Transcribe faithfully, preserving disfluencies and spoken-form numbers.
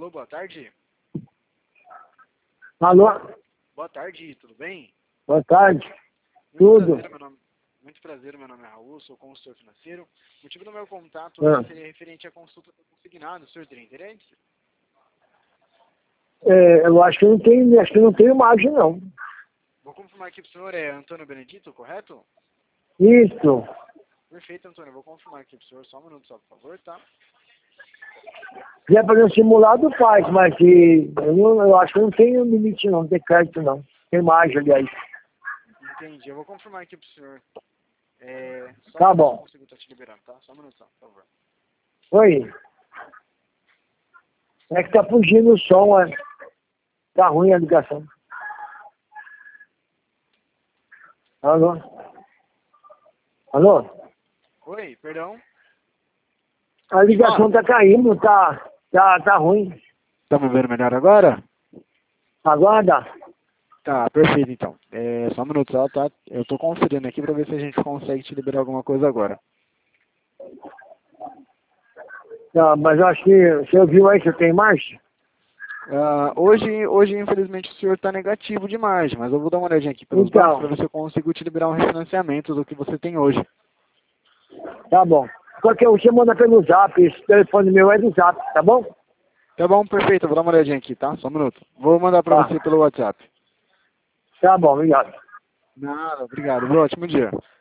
Alô, boa tarde. Alô? Boa tarde, tudo bem? Boa tarde. Muito Tudo. prazer, meu nome, muito prazer, meu nome é Raul, sou consultor financeiro. O motivo do meu contato Ah. hoje seria referente à consulta do consignado. O senhor teria interesse? É, eu acho que não tem, acho que não tem imagem, não. Vou confirmar aqui para o senhor, é Antônio Benedito, correto? Isso. Perfeito, Antônio, eu vou confirmar aqui para o senhor, só um minuto só, por favor, tá? Se quiser fazer um simulado, faz, mas que eu, não, eu acho que não tem limite, não, não tem crédito, não. Tem imagem, aliás. Entendi, eu vou confirmar aqui para o senhor. É, só Tá um minuto bom. eu consigo estar te liberando, tá? Só um minuto, só, por favor. Oi. É que tá fugindo o som, é. Tá ruim a ligação. Alô? Alô? Oi, perdão? A ligação tá caindo, tá, tá, tá ruim. Tá me vendo melhor agora? Aguarda. Tá, perfeito então. É, só um minuto só, tá? Eu tô conferindo aqui pra ver se a gente consegue te liberar alguma coisa agora. Tá, mas eu acho que você ouviu aí que eu tenho imagem? Ah, hoje, hoje, infelizmente, o senhor está negativo demais, mas eu vou dar uma olhadinha aqui pelos Então. bancos para ver se eu consigo te liberar um refinanciamento do que você tem hoje. Tá bom. Qualquer um, você manda pelo zap, esse telefone meu é do zap, tá bom? Tá bom, perfeito, eu vou dar uma olhadinha aqui, tá? Só um minuto. Vou mandar para Tá. você pelo WhatsApp. Tá bom, obrigado. Nada, obrigado. Viu? Ótimo dia.